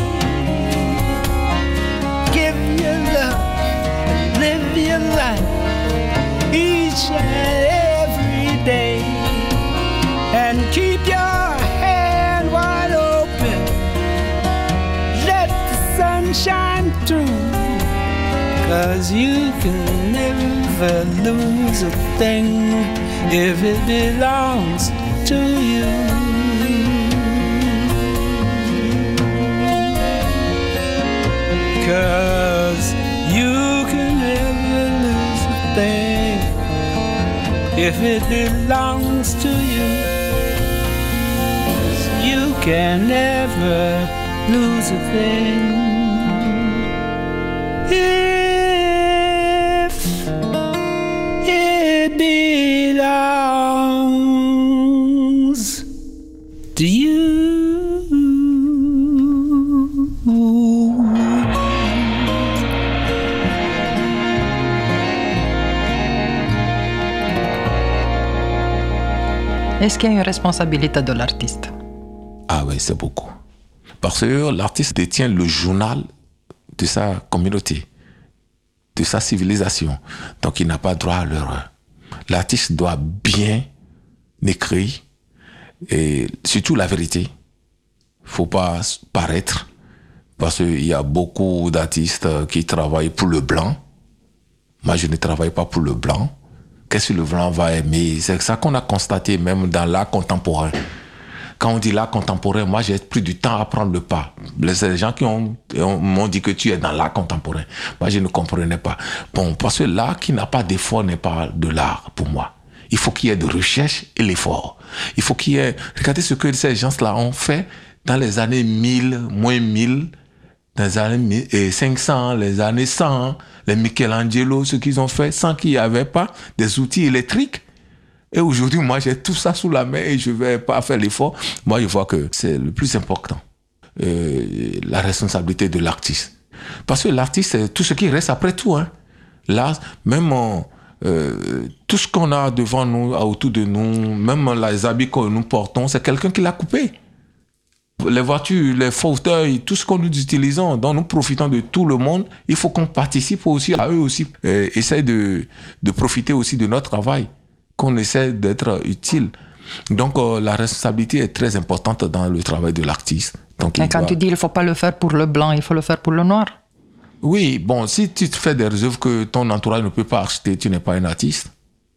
Give your love, live your life each and every day, and keep your hand wide open. Let the sun shine through, 'cause you can never lose a thing if it belongs to you. Cause you can never lose a thing if it belongs to you. 'Cause you can never lose a thing if it belongs to you. Est-ce qu'il y a une responsabilité de l'artiste? Ah oui, c'est beaucoup. Parce que l'artiste détient le journal de sa communauté, de sa civilisation. Donc il n'a pas droit à l'erreur. L'artiste doit bien écrire, et surtout la vérité. Il ne faut pas paraître, parce qu'il y a beaucoup d'artistes qui travaillent pour le blanc. Moi, je ne travaille pas pour le blanc. Qu'est-ce que le blanc va aimer? C'est ça qu'on a constaté même dans l'art contemporain. Quand on dit l'art contemporain, moi j'ai pris du temps à prendre le pas. Les gens qui ont, ont, m'ont dit que tu es dans l'art contemporain. Moi je ne comprenais pas. Bon, parce que l'art qui n'a pas d'effort n'est pas de l'art pour moi. Il faut qu'il y ait de recherche et l'effort. Il faut qu'il y ait... Regardez ce que ces gens-là ont fait dans les années mille, moins mille, dans les années cinq cents, les années cent, les Michelangelo, ce qu'ils ont fait sans qu'il n'y avait pas des outils électriques. Et aujourd'hui, moi, j'ai tout ça sous la main et je ne vais pas faire l'effort. Moi, je vois que c'est le plus important. euh, la responsabilité de l'artiste. Parce que l'artiste, c'est tout ce qui reste après tout. Hein. Là, même euh, tout ce qu'on a devant nous, autour de nous, même les habits que nous portons, c'est quelqu'un qui l'a coupé. Les voitures, les fauteuils, tout ce que nous utilisons, dont nous profitons de tout le monde, il faut qu'on participe aussi à eux aussi, euh, essayer de, de profiter aussi de notre travail, qu'on essaie d'être utile. Donc euh, la responsabilité est très importante dans le travail de l'artiste. Donc, Et quand doit... tu dis qu'il ne faut pas le faire pour le blanc, il faut le faire pour le noir? Oui, bon, si tu fais des œuvres que ton entourage ne peut pas acheter, tu n'es pas un artiste.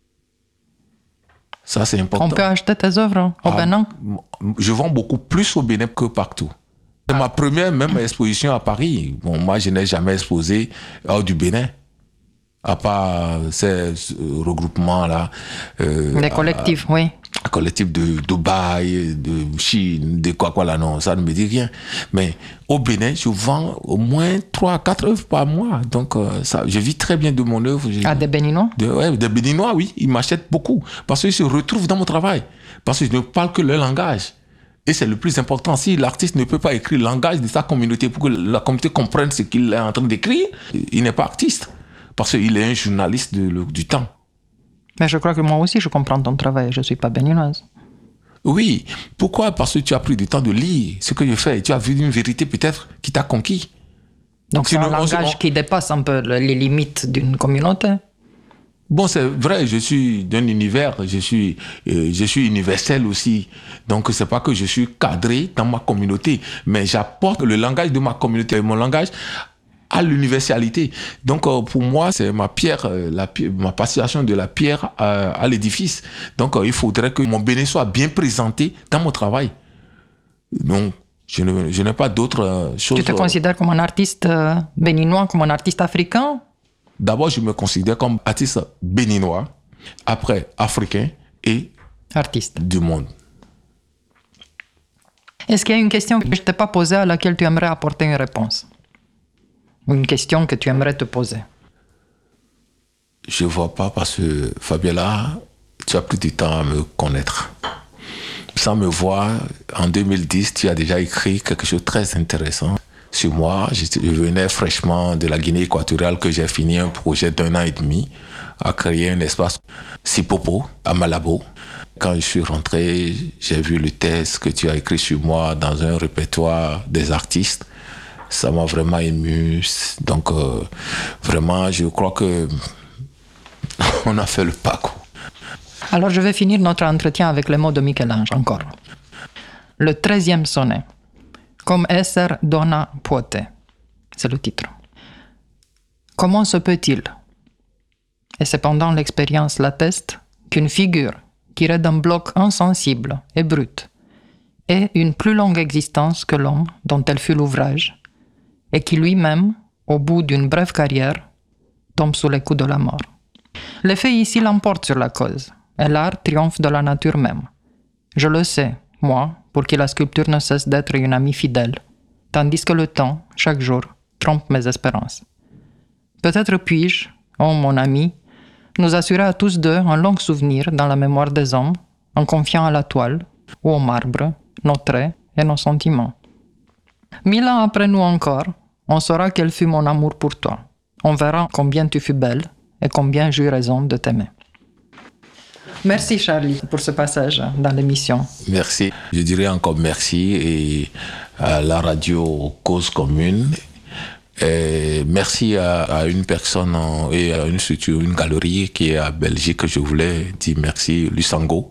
Ça, c'est important. On peut acheter tes œuvres au ah, Bénin? Je vends beaucoup plus au Bénin que partout. C'est ah. ma première même exposition à Paris. Bon, moi, je n'ai jamais exposé hors du Bénin. À part ces regroupements-là. Euh, Les collectifs, à, oui. Un collectif de Dubaï, de Chine, de quoi, quoi là, non, ça ne me dit rien. Mais au Bénin, je vends au moins trois à quatre œuvres par mois. Donc, euh, ça, je vis très bien de mon œuvre. Ah, des Béninois? de, ouais, Des Béninois, oui. Ils m'achètent beaucoup. Parce qu'ils se retrouvent dans mon travail. Parce que je ne parle que leur langage. Et c'est le plus important. Si l'artiste ne peut pas écrire le langage de sa communauté pour que la communauté comprenne ce qu'il est en train d'écrire, il n'est pas artiste. Parce qu'il est un journaliste de, le, du temps. Mais je crois que moi aussi, je comprends ton travail. Je ne suis pas béninoise. Oui. Pourquoi? Parce que tu as pris du temps de lire ce que je fais. Et tu as vu une vérité peut-être qui t'a conquis. Donc, Donc c'est un langage on... qui dépasse un peu les limites d'une communauté. Bon, c'est vrai, je suis d'un univers, je suis, euh, je suis universel aussi. Donc, c'est pas que je suis cadré dans ma communauté, mais j'apporte le langage de ma communauté, mon langage à l'universalité. Donc, euh, pour moi, c'est ma pierre, euh, la, ma passation de la pierre à, à l'édifice. Donc, euh, il faudrait que mon Bénin soit bien présenté dans mon travail. Donc, je, ne, je n'ai pas d'autre euh, chose. Tu te considères comme un artiste euh, béninois, comme un artiste africain? D'abord, je me considère comme artiste béninois, après africain et artiste du monde. Est-ce qu'il y a une question que je ne t'ai pas posée à laquelle tu aimerais apporter une réponse? Ou une question que tu aimerais te poser? Je ne vois pas parce que, Fabiola, tu as pris du temps à me connaître. Sans me voir, en deux mille dix, tu as déjà écrit quelque chose de très intéressant sur moi. Je, je venais fraîchement de la Guinée équatoriale que j'ai fini un projet d'un an et demi à créer un espace Sipopo à Malabo. Quand je suis rentré, j'ai vu le texte que tu as écrit sur moi dans un répertoire des artistes. Ça m'a vraiment ému. Donc, euh, vraiment, je crois que on a fait le parcours. Alors, je vais finir notre entretien avec les mots de Michel-Ange, encore. Le treizième sonnet. Comme esser dona pote. C'est le titre. Comment se peut-il, et cependant l'expérience l'atteste, qu'une figure qui est d'un bloc insensible et brut ait une plus longue existence que l'homme dont elle fut l'ouvrage, et qui lui-même, au bout d'une brève carrière, tombe sous les coups de la mort. Les faits ici l'emportent sur la cause, et l'art triomphe de la nature même. Je le sais, moi, pour qui la sculpture ne cesse d'être une amie fidèle, tandis que le temps, chaque jour, trompe mes espérances. Peut-être puis-je, oh mon ami, nous assurer à tous deux un long souvenir dans la mémoire des hommes, en confiant à la toile, ou au marbre, nos traits et nos sentiments. Mille ans après nous encore, on saura quel fut mon amour pour toi. On verra combien tu fus belle et combien j'eus raison de t'aimer. Merci Charlie pour ce passage dans l'émission. Merci. Je dirais encore merci et à la radio Cause Commune. Et merci à, à une personne et à une structure, une galerie qui est à Belgique. Je voulais dire merci, Lusango.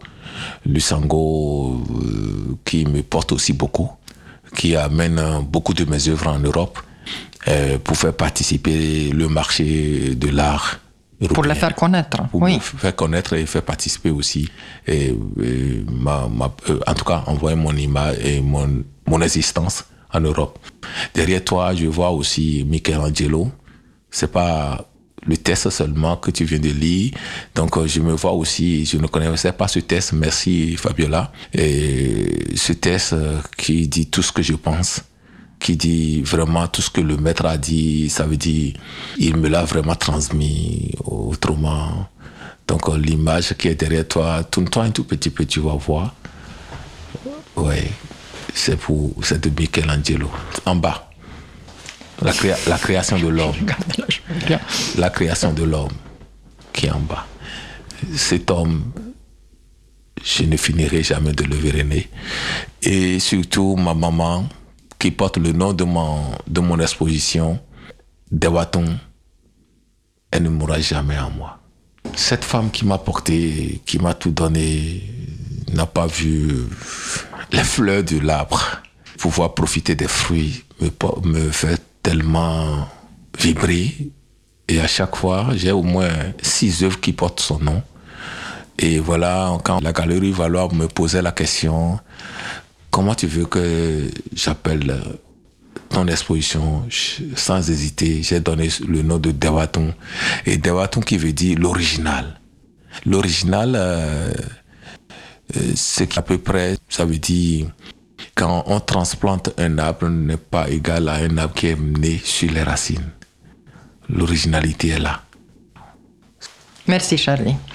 Lusango euh, qui me porte aussi beaucoup, qui amène beaucoup de mes œuvres en Europe euh, pour faire participer le marché de l'art européen. Pour le faire connaître, pour oui. me faire connaître et faire participer aussi. Et, et ma, ma, euh, en tout cas, envoyer mon image et mon, mon existence en Europe. Derrière toi, je vois aussi Michelangelo. C'est pas le test seulement que tu viens de lire. Donc, je me vois aussi, je ne connaissais pas ce test. Merci, Fabiola. Et ce test qui dit tout ce que je pense, qui dit vraiment tout ce que le maître a dit, ça veut dire, il me l'a vraiment transmis autrement. Donc, l'image qui est derrière toi, tourne-toi un tout petit peu, tu vas voir. Ouais. c'est, pour, c'est de Michelangelo. En bas, la, créa, la création de l'homme. La création de l'homme qui est en bas. Cet homme, je ne finirai jamais de le vénérer. Et surtout, ma maman, qui porte le nom de mon, de mon exposition, Dewaton, elle ne mourra jamais en moi. Cette femme qui m'a porté, qui m'a tout donné, n'a pas vu les fleurs de l'arbre. Pouvoir profiter des fruits me, me fait tellement vibrer. Et à chaque fois, j'ai au moins six œuvres qui portent son nom. Et voilà, quand la Galerie Valois me posait la question, comment tu veux que j'appelle ton exposition? Sans hésiter, j'ai donné le nom de Dewaton. Et Dewaton qui veut dire l'original. L'original, euh, c'est à peu près, ça veut dire, quand on transplante un arbre, n'est pas égal à un arbre qui est né sur les racines. L'originalité est là. Merci Charlie.